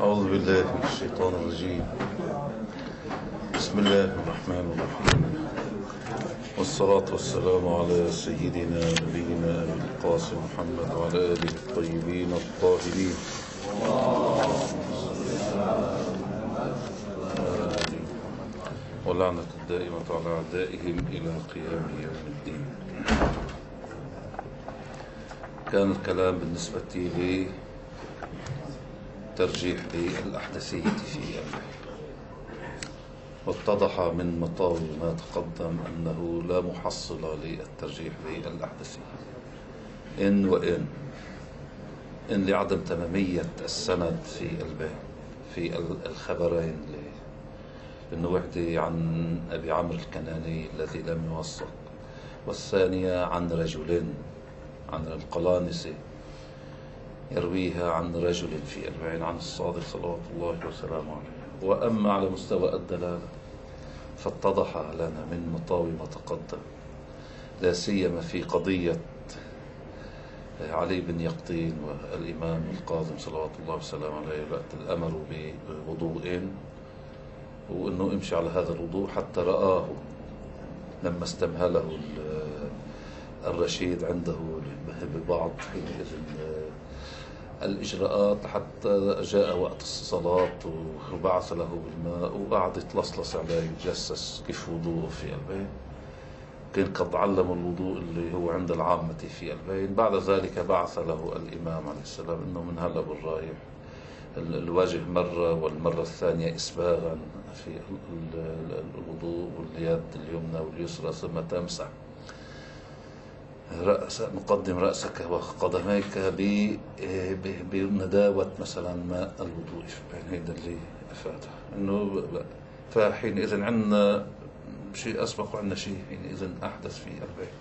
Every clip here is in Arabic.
أعوذ بالله من الشيطان الرجيم. بسم الله الرحمن الرحيم، والصلاة والسلام على سيدنا نبينا أبي القاسم محمد وعلى آله الطيبين الطاهرين ولعنة الدائمة على أعدائهم إلى قيام يوم الدين. كان الكلام بالنسبة لي ترجيح للأحدثية في البحث، واتضح من مطاوي ما تقدم أنه لا محصل للترجيح للأحدثية إن لعدم تمامية السند في الخبرين، إنه وحدة عن أبي عمرو الكناني الذي لم يوثق، والثانية عن رجلين عن القلانسي يرويها عن رجل في 40 عن الصادق صلوات الله وسلامه عليه. وأما على مستوى الدلالة فاتضح لنا من مطاوي ما تقدم، لا سيما في قضية علي بن يقطين والإمام القاظم صلوات الله وسلامه عليه، الأمر بوضوء وأنه امشي على هذا الوضوء حتى رآه لما استمهله الرشيد عنده ببعض الإجراءات حتى جاء وقت الصلاة وبعث له بالماء وقعد يتلصلص عليه يتجسس كيف وضوءه في البيت. كان قد علم الوضوء اللي هو عند العامة في البيت. بعد ذلك بعث له الإمام عليه السلام إنه من هلا بالرايح الوجه مرة والمرة الثانية إسباغا في الوضوء، واليد اليمنى واليسرى، ثم تمسح مقدم رأسك وقدميك بنداوة مثلا ماء الوضوء. يعني هذا اللي أفاده إنه فحينئذ عندنا شيء أسبق وعندنا شيء حينئذ أحدث في البيت،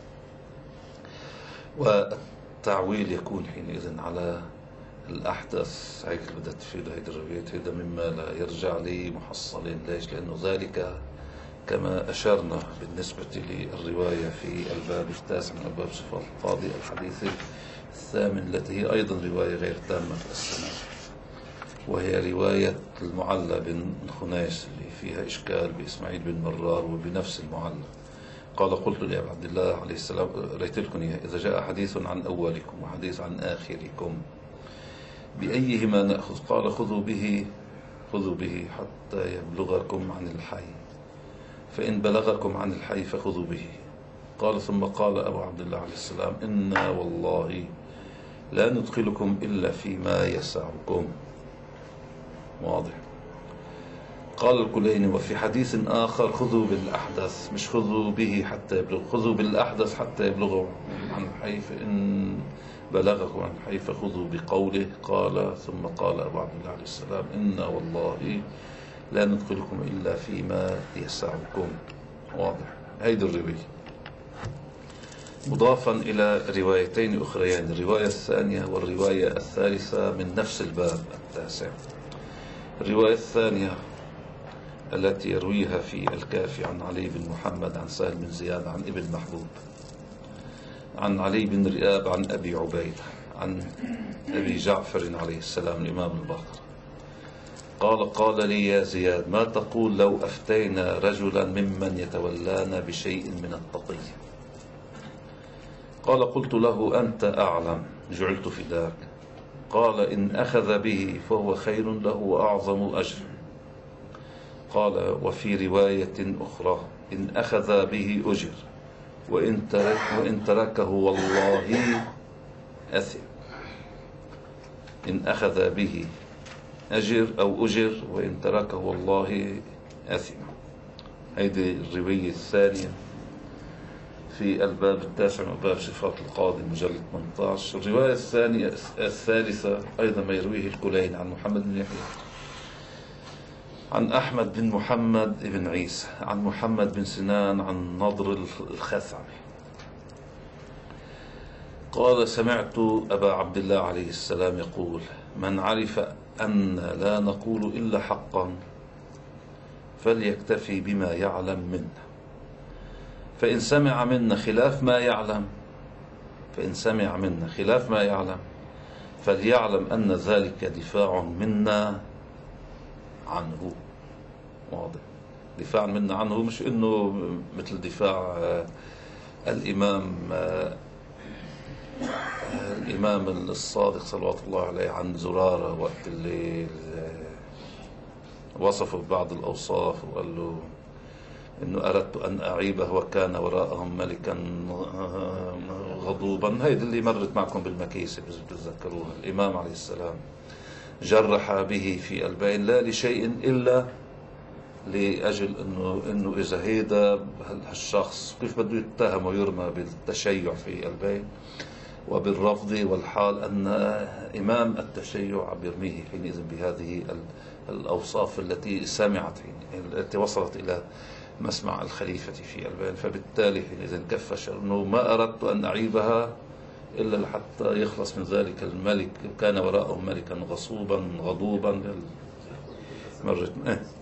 والتعويل يكون حينئذ على الأحدث. هيك اللي بدها تفيد هيدي الروايات، هذا مما لا يرجع لي محصل. ليش؟ لأنه ذلك كما أشرنا بالنسبة للرواية في الباب التاسع من أبواب صفات القاضي الحديث الثامن، التي هي أيضا رواية غير تامة السند، وهي رواية المعلى بن خنيس اللي فيها إشكال بإسماعيل بن مرار وبنفس المعلى. قال: قلت لأبي عبد الله عليه السلام رأيت لكم إذا جاء حديث عن أولكم وحديث عن آخركم بأيهما نأخذ؟ قال: خذوا به حتى يبلغكم عن الحي، فإن بلغكم عن الحي فخذوا به. قال: ثم قال أبو عبد الله عليه السلام: إنا والله لا ندخلكم إلا فيما يسعكم. واضح. قال الكليني: وفي حديث آخر: خذوا بالأحدث، مش خذوا به حتى يبلغ، خذوا بالأحدث حتى يبلغوا عن الحي، فإن بلغكم عن الحي فخذوا بقوله. قال: ثم قال أبو عبد الله عليه السلام: إنا والله لا ندخلكم إلا فيما يسعكم. واضح. هيدي الرواية مضافا إلى روايتين أخريان، الرواية الثانية والرواية الثالثة من نفس الباب التاسع. الرواية الثانية التي يرويها في الكافي عن علي بن محمد عن سهل بن زياد عن ابن محبوب عن علي بن رئاب عن أبي عبيدة عن أبي جعفر عليه السلام الإمام الباقر قال لي يا زياد: ما تقول لو أفتينا رجلا ممن يتولانا بشيء من التقية؟ قال: قلت له: أنت أعلم، جعلت فداك. قال: إن أخذ به فهو خير له وأعظم أجر. قال: وفي رواية أخرى: إن أخذ به أجر، وإن تركه والله أثم. إن أخذ به أجر أو أجر، وإن تركه والله أثم. هذه الرواية الثانية في الباب التاسع من باب صفات القاضي مجلد 18. الرواية الثالثة أيضا ما يرويه الكلين عن محمد بن يحيى عن أحمد بن محمد بن عيسى عن محمد بن سنان عن نضر الخثعمي قال: سمعت أبا عبد الله عليه السلام يقول: من عرف أن لا نقول إلا حقا فليكتفي بما يعلم منا، فإن سمع منا خلاف ما يعلم فليعلم أن ذلك دفاع منا عنه. واضح. دفاعا منا عنه، مش انه مثل دفاع الامام الصادق صلوات الله عليه عن زرارة وقت اللي وصفه ببعض الاوصاف وقال له انه اردت ان اعيبه وكان وراءهم ملكا غضوبا. هيدي اللي مرت معكم بالمكيسة اذا بتتذكروها. الامام عليه السلام جرح به في البين لا لشيء الا لأجل إنه إذا هيدا هالشخص كيف بده يتهم ويرمى بالتشيع في البين وبالرفض، والحال أن إمام التشيع بيرميه حينئذ بهذه الأوصاف التي سمعت التي وصلت إلى مسمع الخليفة في البين. فبالتالي حينئذ كف أنه ما أردت أن أعيبها إلا لحتى يخلص من ذلك الملك، كان وراءه ملكا غصوبا غضوبا مرت.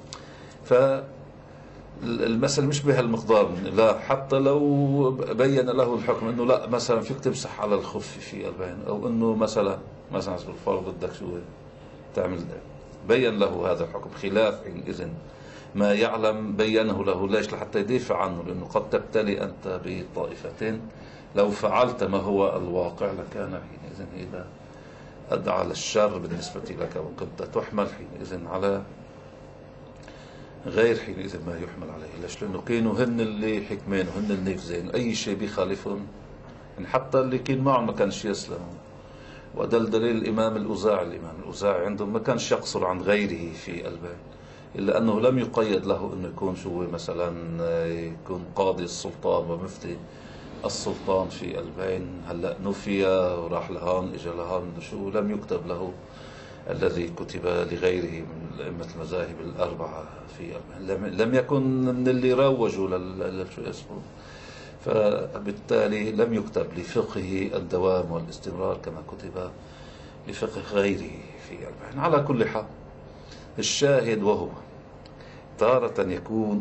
فالمسألة مش بهالمقدار، لا، حتى لو بين له الحكم انه لا مثلا فيك تمسح على الخف في البين، او انه مثلا بالفرض بدك شو تعمل، بين له هذا الحكم خلاف حينئذ ما يعلم بينه له. ليش؟ لحتى يدافع عنه، لانه قد تبتلي انت بطائفتين، لو فعلت ما هو الواقع لكان حينئذ هذا ادعى للشر بالنسبة لك، وكنت تحمل حينئذ على غير حينئذ ما يحمل عليه. ليش؟ لأنه كانوا هن اللي حكمين وهن النافذين، أي شيء بيخالفهم يعني حتى اللي كان معهم ما كانش يسلموا. وده الدليل الإمام الأوزاعي عندهم ما كانش يقصر عن غيره في البين، إلا أنه لم يقيد له أنه يكون شو مثلا يكون قاضي السلطان ومفتي السلطان في البين. هلأ نفي وراح لهون إجا لهون، شو لم يكتب له الذي كتب لغيره من أئمة المذاهب الأربعة في لم يكن من اللي روجوا شو اسمه. فبالتالي لم يكتب لفقه الدوام والاستمرار كما كتب لفقه غيره في البين. على كل حال الشاهد وهو تارة يكون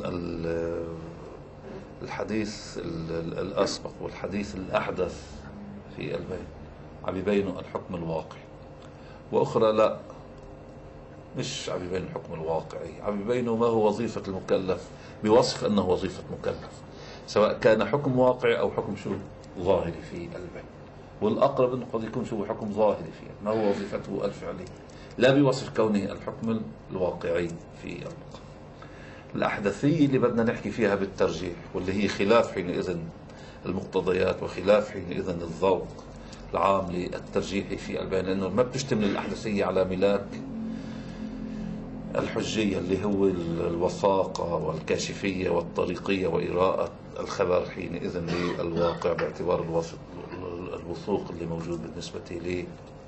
الحديث الأسبق والحديث الأحدث في البين عم يبينوا الحكم الواقعي، وأخرى لا، مش عم يبين الحكم الواقعي، عم يبينوا ما هو وظيفة المكلف بوصف أنه وظيفة مكلف، سواء كان حكم واقعي أو حكم شو ظاهري في البين. والأقرب أنه قد يكون شو حكم ظاهري فيه، ما هو وظيفته الفعلية، لا بوصف كونه الحكم الواقعي في المقام. الأحدثية اللي بدنا نحكي فيها بالترجيح، واللي هي خلاف حينئذ المقتضيات وخلاف حينئذ الذوق العام للترجيح في البين، لأنه ما بتشتمل الأحدثية على ملاك الحجية اللي هو الوثاقة والكاشفية والطريقية وإراءة الخبر حينئذ للواقع باعتبار الوثوق اللي موجود بالنسبة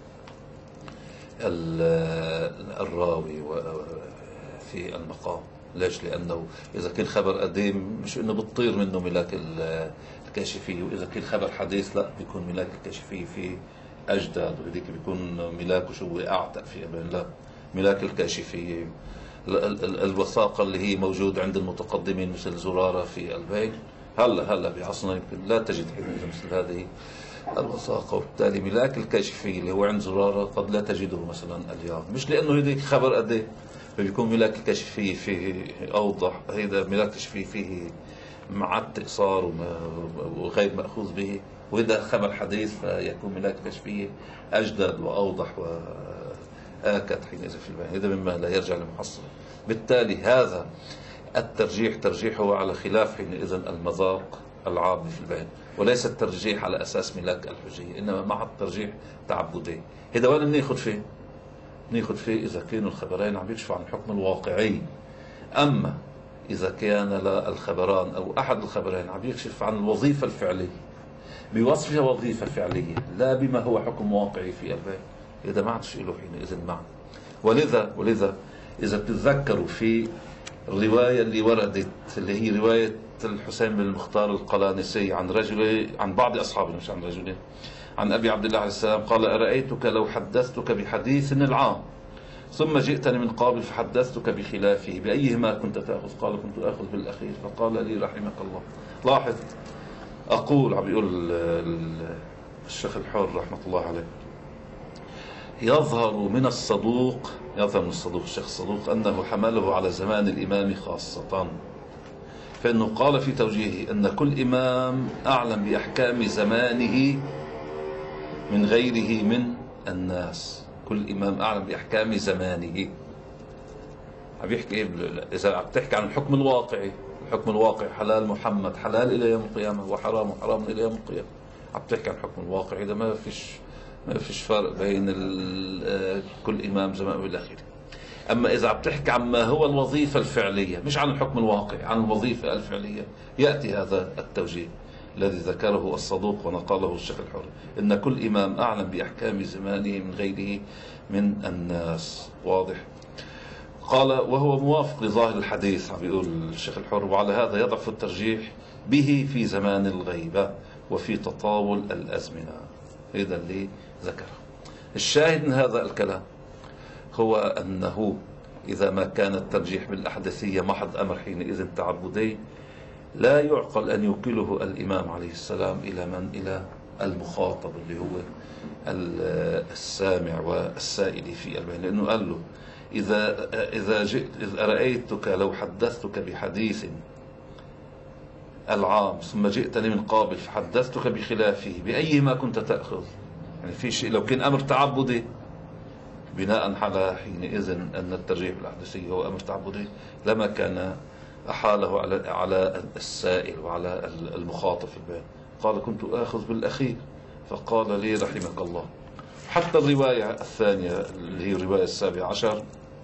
للراوي في المقام. ليش؟ لأنه إذا كان خبر قديم مش إنه بتطير منه ملاك الكاشفية، وإذا كان خبر حديث لا، بيكون ملاك الكاشفية في أجداد، وهذيك بيكون ملاكه شو أعتق في أبين. لا، ملاك الكاشفية الوثاقة اللي هي موجود عند المتقدمين مثل زرارة في البين، هلا بعصرنا يمكن لا تجد حينئذ مثل هذه الوثاقة. وبالتالي ملاك الكاشفية اللي هو عند زرارة قد لا تجده مثلا اليوم، مش لأنه هذيك خبر قديم فبيكون ملاك الكاشفية فيه أوضح، هيدا ملاك الكاشفية فيه معتق صار وغير مأخوذ به، وإذا خبر حديث فيكون ملاك الكاشفية أجدد وأوضح وآكد حينئذ في البين. هذا مما لا يرجع لمحصل. بالتالي هذا الترجيح ترجيحه على خلاف حينئذ المذاق العام في البين، وليس الترجيح على أساس ملاك الحجية، إنما مع الترجيح تعبدي. هذا وين بناخذ فيه؟ ناخذ فيه إذا كانوا الخبرين عم يكشفوا عن الحكم الواقعي. أما إذا كان الخبران أو أحد الخبرين عم يكشف عن الوظيفة الفعلية بوصفها وظيفة فعلية لا بما هو حكم واقعي في البين، إذا ما عادش له حينئذ معنى. ولذا إذا بتتذكروا في الرواية اللي وردت اللي هي رواية الحسين بن المختار القلانسي عن رجل، عن بعض أصحابه مش عن رجل، عن أبي عبد الله عليه السلام قال: أرأيتك لو حدثتك بحديث العام ثم جئتني من قابل فحدثتك بخلافه بأيهما كنت تأخذ؟ قال: كنت أخذ بالأخير. فقال لي: رحمك الله. لاحظ، أقول عم يقول الشيخ الحر رحمة الله عليه، يظهر من الصدوق الشيخ الصدوق أنه حمله على زمان الإمام خاصة، فإنه قال في توجيهه أن كل إمام أعلم بأحكام زمانه من غيره من الناس. كل إمام أعلم بأحكام زمانه. عم يحكي إيه؟ إذا عم تحكي عن الحكم الواقعي، الحكم الواقعي حلال محمد حلال إلى يوم القيامة، وحرام حرام إلى يوم القيامة. عم تحكي عن الحكم الواقعي، إذا ما فيش فرق بين كل إمام زمان والى آخره. أما إذا عم تحكي عن ما هو الوظيفة الفعلية، مش عن الحكم الواقعي، عن الوظيفة الفعلية، يأتي هذا التوجيه الذي ذكره الصدوق ونقله الشيخ الحر، إن كل إمام أعلم بأحكام زمانه من غيره من الناس. واضح؟ قال وهو موافق لظاهر الحديث، عم يقول الشيخ الحر، وعلى هذا يضعف الترجيح به في زمان الغيبة وفي تطاول الأزمنة. هذا اللي ذكره. الشاهد من هذا الكلام هو أنه إذا ما كان الترجيح بالأحدثية محض أمر حينئذ تعبدي، لا يعقل أن يوكله الإمام عليه السلام إلى من؟ إلى المخاطب اللي هو السامع والسائل في البين، لأنه قال له إذا رأيتك لو حدثتك بحديث العام ثم جئتني من قابل فحدثتك بخلافه بأيهما كنت تأخذ؟ يعني في شيء لو كان أمر تعبدي بناء على حينئذ أن الترجيح بالأحدثية هو أمر تعبدي، لما كان أحاله على السائل وعلى المخاطب في البيان. قال كنت آخذ بالأخير، فقال لي رحمك الله. حتى الرواية الثانية اللي هي الرواية 17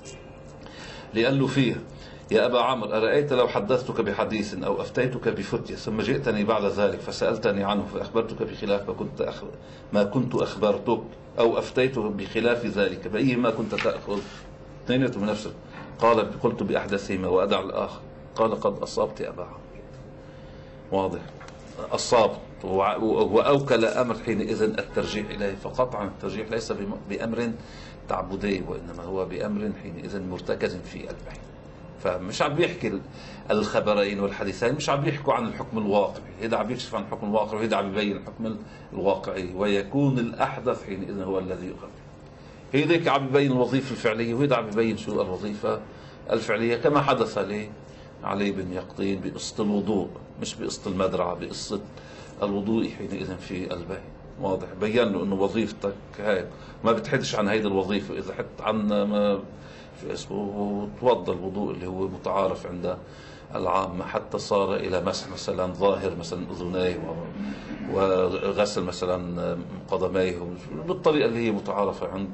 لقال له فيها يا أبا عمرو أرأيت لو حدثتك بحديث أو أفتيتك بفتية ثم جئتني بعد ذلك فسألتني عنه فأخبرتك بخلاف ما كنت أخبرتك أو أفتيتك بخلاف ذلك بأيهما كنت تأخذ؟ اثنين من نفسك. قال قلت بأحدثهما وأدع الآخر. قال قد أصابت يا أبا عمرو. واضح؟ أصابت. وأوكل أمر حينئذ الترجيح إليه، فقطعا الترجيح ليس بأمر تعبدي، وإنما هو بأمر حينئذ مرتكز في البحث. فمش عم بيحكي الخبرين والحديثين، مش عم بيحكوا عن الحكم الواقعي، هذا عم يكشف عن الحكم الواقعي وهذا عم يبين الحكم الواقعي، ويكون الأحدث حينئذ هو الذي يؤخذ. هذيك عم يبين الوظيفة الفعلية وهذا عم يبين شو الوظيفة الفعلية، كما حدث علي بن يقطين بقصة الوضوء، مش بقصة المدرعة، بقصة الوضوء حينئذ في البيت. واضح؟ بين له انه وظيفتك هاي ما بتحدش عن هيدي الوظيفة، اذا حدت عن ما شو اسمه توضى الوضوء اللي هو متعارف عند العامة، حتى صار الى مسح مثلا ظاهر مثلا اذنيه وغسل مثلا قدميه بالطريقة اللي هي متعارفة عند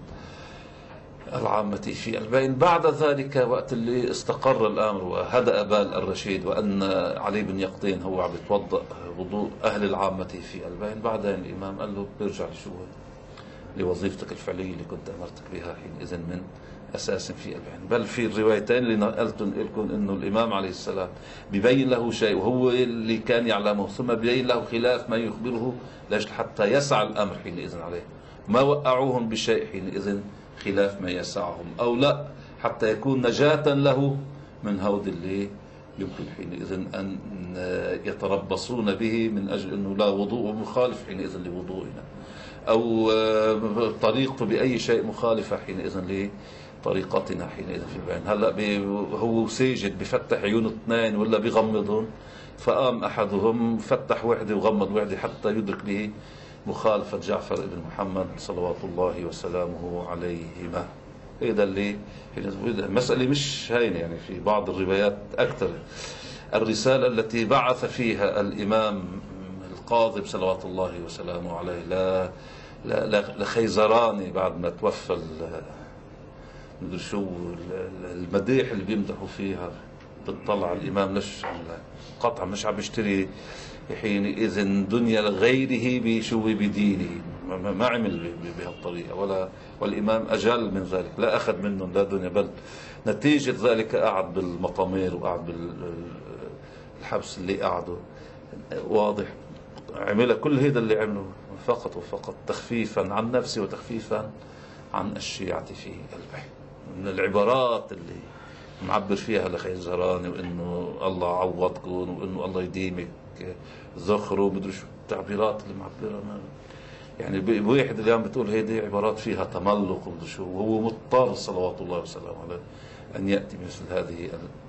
العامة في البين. بعد ذلك وقت اللي استقر الأمر وهدأ بال الرشيد وأن علي بن يقطين هو عم يتوضأ وضوء أهل العامة في البين، بعدين الإمام قال له بيرجع لوظيفتك الفعلية اللي كنت أمرتك بها حينئذ من أساس في البين. بل في الروايتين اللي نقلت لكم أنه الإمام عليه السلام بيبين له شيء وهو اللي كان يعلمه، ثم بيبين له خلاف ما يخبره لأجل حتى يسعى الأمر حينئذ عليه. ما وقعوهم بشيء حينئذ خلاف ما يسعهم، أو لا حتى يكون نجاة له من هود اللي يمكن حينئذ أن يتربصون به من أجل أنه لا وضوء مخالف حينئذ لوضوئنا، أو طريقته بأي شيء مخالفة حينئذ لطريقتنا حينئذ في البين. هلأ هو ساجد بفتح عيون اثنين ولا بغمضهم، فقام أحدهم فتح وحده وغمض وحده حتى يدرك به مخالفة جعفر بن محمد صلوات الله وسلامه عليهما. هذا اللي مسألة مش هينة، يعني في بعض الروايات أكثر. الرسالة التي بعث فيها الإمام القاضي صلوات الله وسلامه عليه لخيزراني بعد ما توفى مدري شو المديح اللي بيمدحوا فيها، بتطلع الإمام ليش قطعا مش عم يشتري حينئذ دنيا لغيره بشو بدينه، ما عمل بهالطريقة، والإمام أجل من ذلك، لا أخذ منهم لا دنيا، بل نتيجة ذلك قعد بالمطامير وقعد بالحبس اللي قعده. واضح؟ عمل كل هذا اللي عمله فقط وفقط تخفيفا عن نفسه وتخفيفا عن الشيعة في البحث. من العبارات اللي معبر فيها لخيزراني وإنه الله عوضكم وإنه الله يديمك ذخر ومدري شو التعبيرات اللي معبرة، يعني بواحد اليوم بتقول هيدي عبارات فيها تملق وشو، وهو مضطر صلوات الله وسلامه عليه أن يأتي مثل هذه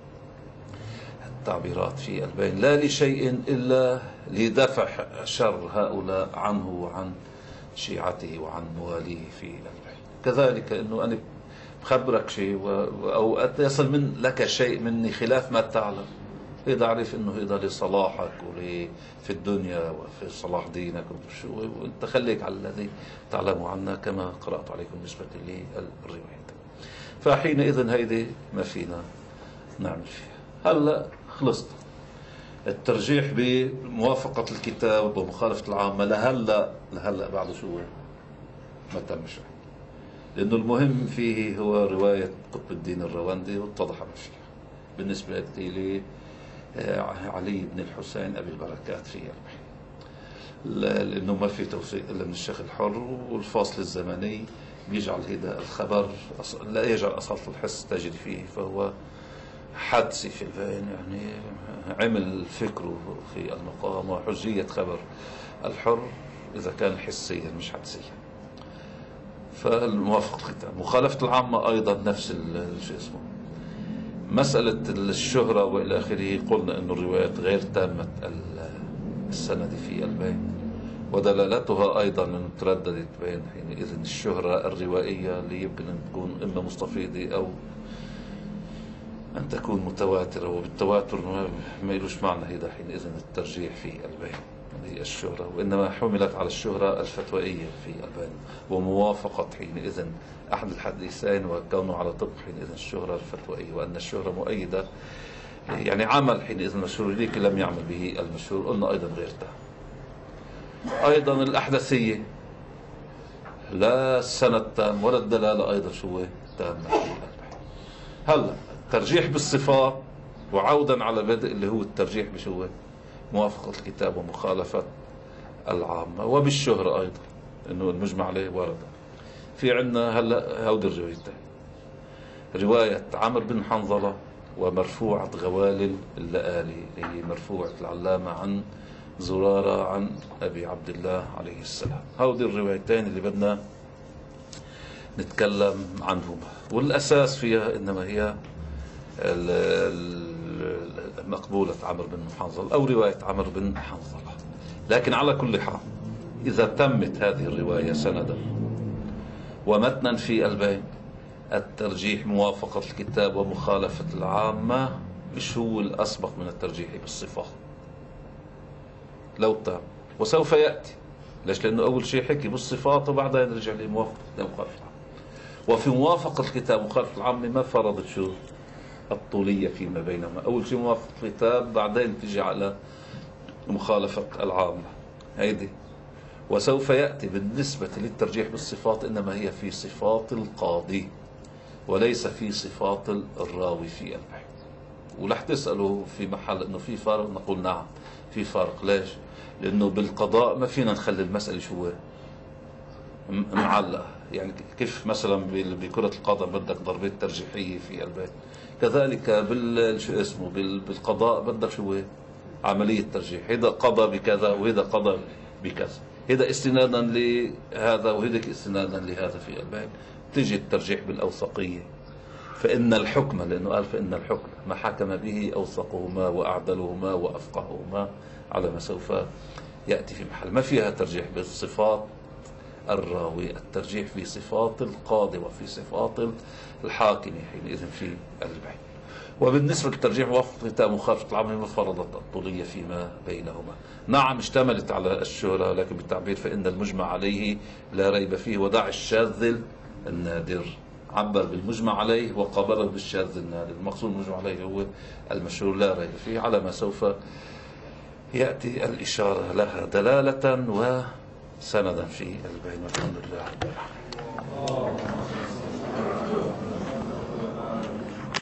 التعبيرات في البين، لا لشيء إلا لدفع شر هؤلاء عنه وعن شيعته وعن مواليه في البين. كذلك أنه أنا بخبرك شيء أو يصل من لك شيء مني خلاف ما تعلم، إذا أعرف أنه إذا لصلاحك في الدنيا وفي صلاح دينك وأنت خليك على الذي تعلم عنا كما قرأت عليكم بالنسبة للرواية. فحينئذ هيدي ما فينا نعمل فيها. هلأ خلصت الترجيح بموافقة الكتاب ومخالفة العامة لهلأ بعد شو ما تمش، لأنه المهم فيه هو رواية قطب الدين الرواندي واتضح مشي بالنسبة لي علي بن الحسين أبي البركات في البحث، لأنه ما في توثيق إلا من الشيخ الحر، والفاصل الزمني بيجعل هذا الخبر لا يجعل أصالة الحس تجري فيه، فهو حدسي في البين، يعني عمل فكره في المقام وحجية خبر الحر إذا كان حسيا مش حدسيا. فالموافق الختام مخالفة العامة أيضا نفس شو اسمه مسألة الشهرة وإلى آخره. قلنا أن الروايات غير تامة السند في البين، ودلالتها أيضا أن ترددت بين حينئذ الشهرة الروائية اللي يمكن أن تكون إما مستفيضة أو أن تكون متواترة، وبالتواتر ما يلوش معنى هذا حينئذ الترجيح في البين هي الشهرة، وإنما حملت على الشهرة الفتوائية في البين وموافقة حينئذ أحد الحديثين وكونه على طبق حينئذ الشهرة الفتوائية، وأن الشهرة مؤيدة يعني عمل حينئذ المشهور ليك لم يعمل به المشهور. قلنا أيضا غير تام. أيضا الأحدثية لا السند تام ولا الدلالة أيضا شو تامة في البين. هلا الترجيح بالصفات وعودا على بدء اللي هو الترجيح بشو موافقة الكتاب ومخالفة العامة، وبالشهرة أيضا إنه المجمع عليه ورد. في عندنا هلا هودي الروايتين، رواية عمرو بن حنظلة ومرفوعة غوالل اللآلي اللي هي مرفوعة العلامة عن زرارة عن أبي عبد الله عليه السلام. هودي الروايتين اللي بدنا نتكلم عنهما، والأساس فيها إنما هي مقبولة عمرو بن حنظلة أو رواية عمرو بن حنظلة. لكن على كل حال إذا تمت هذه الرواية سندا ومتنا في البين، الترجيح موافقة الكتاب ومخالفة العامة مش هو الأسبق من الترجيح بالصفات لو تم، وسوف يأتي. ليش؟ لأنه أول شيء حكي بالصفات وبعدها نرجع لموافقة الكتاب ومخالفة العامة. وفي موافقة الكتاب ومخالفة العامة ما فرضت شو الطولية فيما بينهما، أول شيء موافقة الكتاب بعدين تجي على مخالفة العامة هيدي. وسوف يأتي بالنسبة للترجيح بالصفات إنما هي في صفات القاضي وليس في صفات الراوي في البحث. ولح تسألوا في محل إنه في فارق، نقول نعم في فارق. ليش؟ لأنه بالقضاء ما فينا نخلي المسألة شو معلقة، يعني كيف مثلا بكرة القدم بدك ضربات ترجيحية في البيت، كذلك بالقضاء بدك شو عملية ترجيح، هذا قضى بكذا وهذا قضى بكذا، هذا استنادا لهذا وهذا استنادا لهذا في البيت، تجي الترجيح بالأوثقية. فإن الحكم، لأنه قال فإن الحكم ما حكم به أوثقهما وأعدلهما وأفقههما على ما سوف يأتي في محل. ما فيها ترجيح بالصفات الراوي، الترجيح في صفات القاضي وفي صفات الحاكم حينئذ في البحث. وبالنسبة للترجيح موافقة الكتاب مخالفة العامة ما فرضت الطولية فيما بينهما. نعم اشتملت على الشهرة، لكن بالتعبير فإن المجمع عليه لا ريب فيه ودع الشاذ النادر، عبر بالمجمع عليه وقابله بالشاذ النادر. المقصود المجمع عليه هو المشهور لا ريب فيه، على ما سوف يأتي الإشارة لها دلالة وسندا في البين. والحمد لله رب العالمين.